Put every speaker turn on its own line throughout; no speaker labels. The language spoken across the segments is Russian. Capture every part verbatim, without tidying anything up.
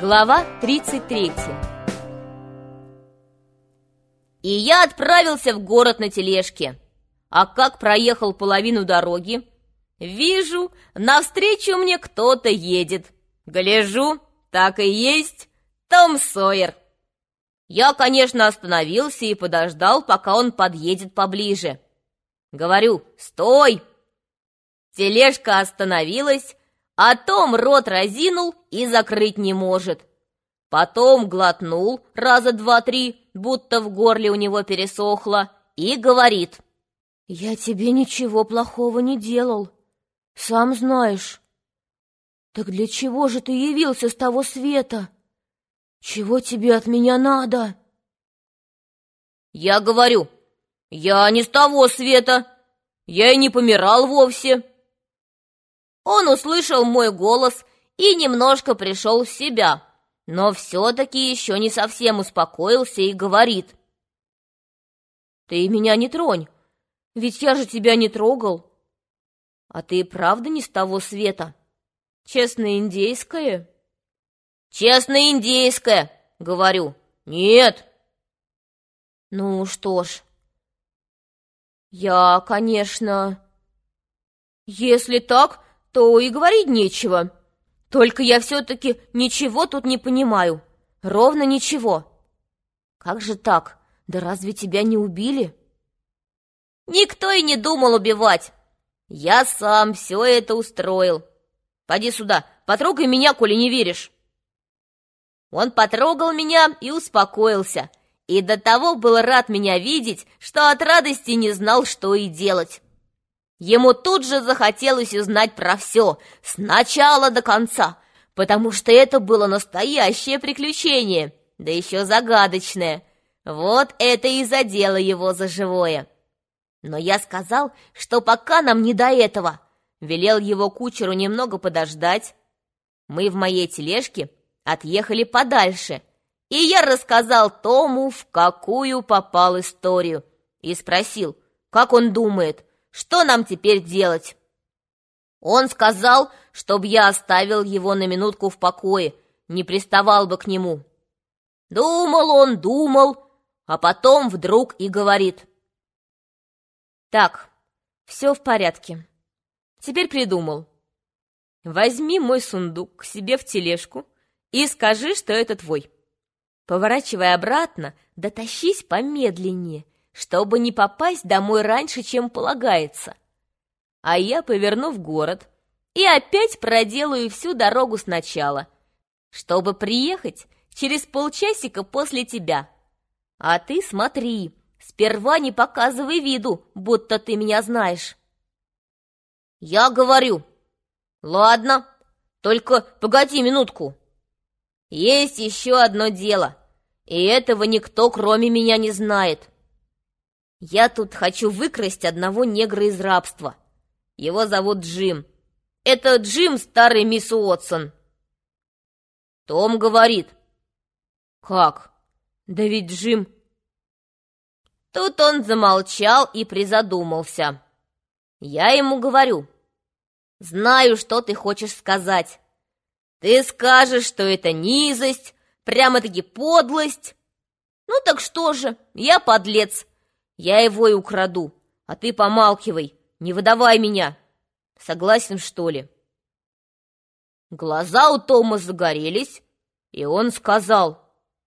Глава тридцать третья. И я отправился в город на тележке. А как проехал половину дороги, вижу, навстречу мне кто-то едет. Гляжу, так и есть, Том Сойер. Я, конечно, остановился и подождал, пока он подъедет поближе. Говорю: «Стой!» Тележка остановилась, а Том рот разинул и закрыть не может. Потом глотнул раза два-три, будто в горле у него пересохло, и говорит: «Я тебе ничего плохого не делал, сам знаешь. Так для чего же ты явился с того света? Чего тебе от меня надо?» Я говорю: «Я не с того света, я и не помирал вовсе». Он услышал мой голос и немножко пришел в себя, но все-таки еще не совсем успокоился и говорит: «Ты меня не тронь, ведь я же тебя не трогал. А ты и правда не с того света? Честно индейское?» «Честно индейское», — говорю. «Нет». «Ну что ж, я, конечно... Если так, то и говорить нечего. Только я все-таки ничего тут не понимаю. Ровно ничего. Как же так? Да разве тебя не убили?» «Никто и не думал убивать. Я сам все это устроил. Поди сюда, потрогай меня, коли не веришь». Он потрогал меня и успокоился. И до того был рад меня видеть, что от радости не знал, что и делать. Ему тут же захотелось узнать про все, с начала до конца, потому что это было настоящее приключение, да еще загадочное. Вот это и задело его за живое. Но я сказал, что пока нам не до этого, велел его кучеру немного подождать. Мы в моей тележке отъехали подальше, и я рассказал Тому, в какую попал историю, и спросил, как он думает, что нам теперь делать. Он сказал, чтоб я оставил его на минутку в покое, не приставал бы к нему. Думал он, думал, а потом вдруг и говорит: «Так, все в порядке. Теперь придумал. Возьми мой сундук к себе в тележку и скажи, что это твой. Поворачивай обратно, да тащись помедленнее, чтобы не попасть домой раньше, чем полагается. А я поверну в город и опять проделаю всю дорогу сначала, чтобы приехать через полчасика после тебя. А ты смотри, сперва не показывай виду, будто ты меня знаешь». Я говорю: «Ладно, только погоди минутку. Есть еще одно дело, и этого никто, кроме меня, не знает. Я тут хочу выкрасть одного негра из рабства. Его зовут Джим. Это Джим, старый мисс Уотсон». Том говорит: «Как? Да ведь Джим...» Тут он замолчал и призадумался. Я ему говорю: «Знаю, что ты хочешь сказать. Ты скажешь, что это низость, прямо-таки подлость. Ну так что же, я подлец. Я его и украду, а ты помалкивай, не выдавай меня. Согласен, что ли?» Глаза у Тома загорелись, и он сказал: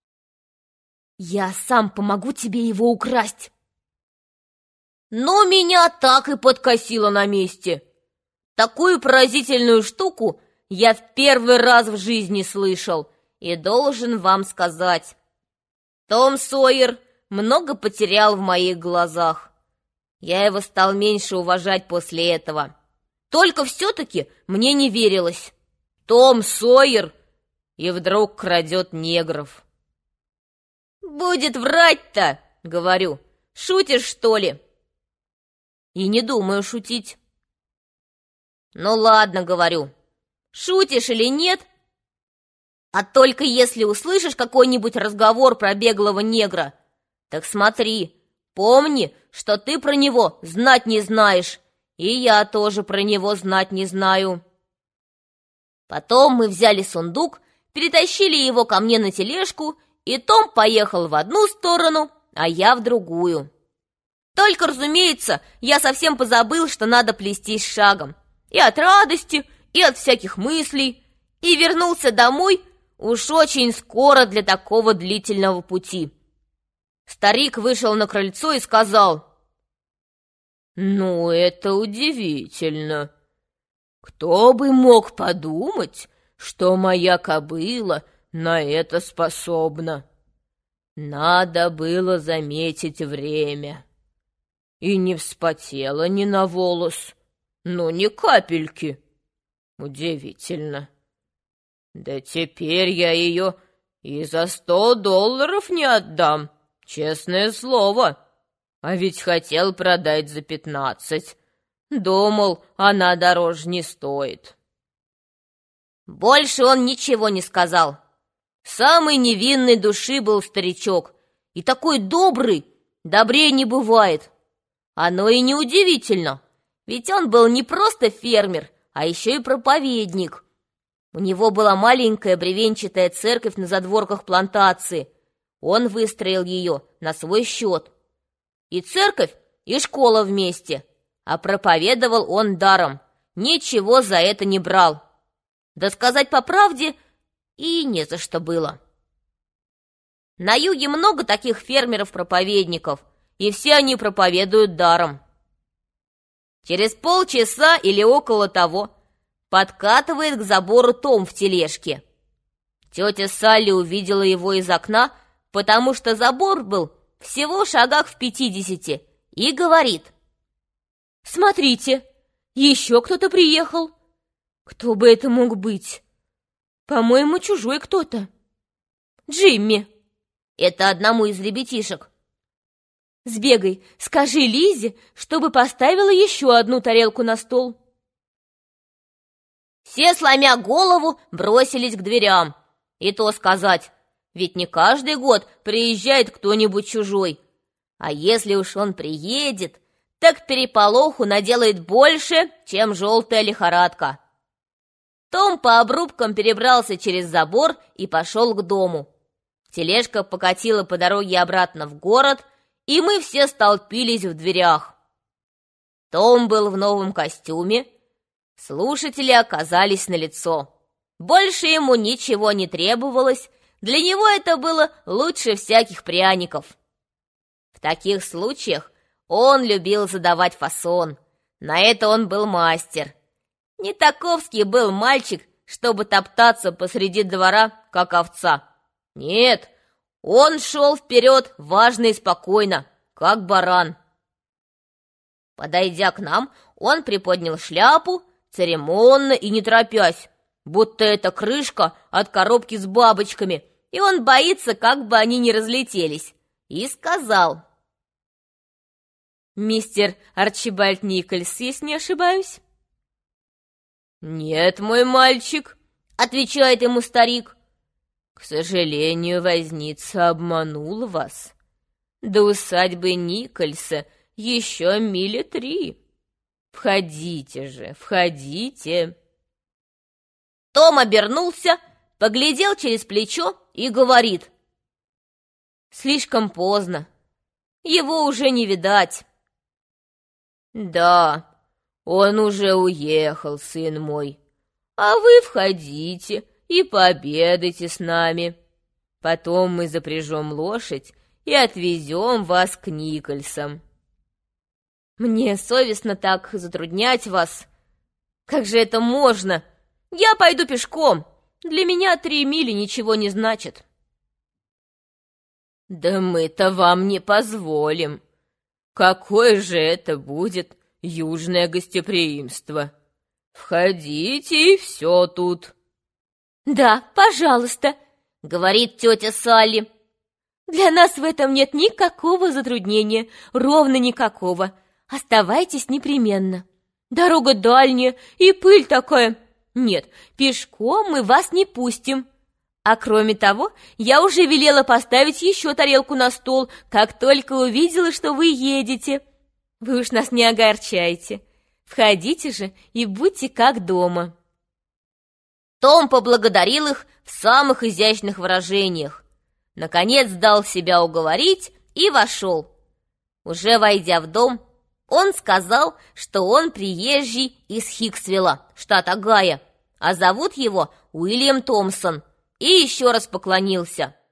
«Я сам помогу тебе его украсть». Но меня так и подкосило на месте. Такую поразительную штуку я в первый раз в жизни слышал, и должен вам сказать, Том Сойер много потерял в моих глазах. Я его стал меньше уважать после этого. Только все-таки мне не верилось. Том Сойер и вдруг крадет негров. «Будет врать-то, — говорю, — шутишь, что ли?» И не думаю шутить. «Ну ладно, — говорю, — шутишь или нет? А только если услышишь какой-нибудь разговор про беглого негра, так смотри, помни, что ты про него знать не знаешь, и я тоже про него знать не знаю». Потом мы взяли сундук, перетащили его ко мне на тележку, и Том поехал в одну сторону, а я в другую. Только, разумеется, я совсем позабыл, что надо плестись шагом. И от радости, и от всяких мыслей. И вернулся домой уж очень скоро для такого длительного пути. Старик вышел на крыльцо и сказал: «Ну, это удивительно. Кто бы мог подумать, что моя кобыла на это способна? Надо было заметить время. И не вспотела ни на волос, ну, ни капельки. Удивительно. Да теперь я ее и за сто долларов не отдам, честное слово. А ведь хотел продать за пятнадцать. Думал, она дороже не стоит». Больше он ничего не сказал. Самой невинной души был старичок, и такой добрый, добрее не бывает. Оно и неудивительно, ведь он был не просто фермер, а еще и проповедник. У него была маленькая бревенчатая церковь на задворках плантации. Он выстроил ее на свой счет. И церковь, и школа вместе. А проповедовал он даром, ничего за это не брал. Да сказать по правде, и не за что было. На юге много таких фермеров-проповедников, и все они проповедуют даром. Через полчаса или около того подкатывает к забору Том в тележке. Тетя Салли увидела его из окна, потому что забор был всего в шагах в пятидесяти, и говорит: «Смотрите, еще кто-то приехал. Кто бы это мог быть? По-моему, чужой кто-то. Джимми». Это одному из ребятишек. «Сбегай, скажи Лизе, чтобы поставила еще одну тарелку на стол». Все, сломя голову, бросились к дверям. И то сказать, ведь не каждый год приезжает кто-нибудь чужой. А если уж он приедет, так переполоху наделает больше, чем желтая лихорадка. Том по обрубкам перебрался через забор и пошел к дому. Тележка покатила по дороге обратно в город, и мы все столпились в дверях. Том был в новом костюме, слушатели оказались налицо. Больше ему ничего не требовалось, для него это было лучше всяких пряников. В таких случаях он любил задавать фасон, на это он был мастер. Не таковский был мальчик, чтобы топтаться посреди двора, как овца. Нет, он шел вперед важно и спокойно, как баран. Подойдя к нам, он приподнял шляпу, церемонно и не торопясь, будто это крышка от коробки с бабочками, и он боится, как бы они не разлетелись, и сказал: «Мистер Арчибальд Никольс, если не ошибаюсь?» «Нет, мой мальчик», — отвечает ему старик. «К сожалению, возница обманул вас. До усадьбы Никольса еще мили три. Входите же, входите». Том обернулся, поглядел через плечо и говорит: «Слишком поздно. Его уже не видать». «Да, он уже уехал, сын мой. А вы входите и пообедайте с нами. Потом мы запряжем лошадь и отвезем вас к Никольсам». «Мне совестно так затруднять вас. Как же это можно? Я пойду пешком. Для меня три мили ничего не значит». «Да мы-то вам не позволим. Какое же это будет южное гостеприимство? Входите, и все тут». «Да, пожалуйста», — говорит тетя Салли. «Для нас в этом нет никакого затруднения, ровно никакого. Оставайтесь непременно. Дорога дальняя, и пыль такая. Нет, пешком мы вас не пустим. А кроме того, я уже велела поставить еще тарелку на стол, как только увидела, что вы едете. Вы уж нас не огорчайте. Входите же и будьте как дома». Том поблагодарил их в самых изящных выражениях. Наконец дал себя уговорить и вошел. Уже войдя в дом, он сказал, что он приезжий из Хиксвилла, штат Огайо, а зовут его Уильям Томпсон, и еще раз поклонился.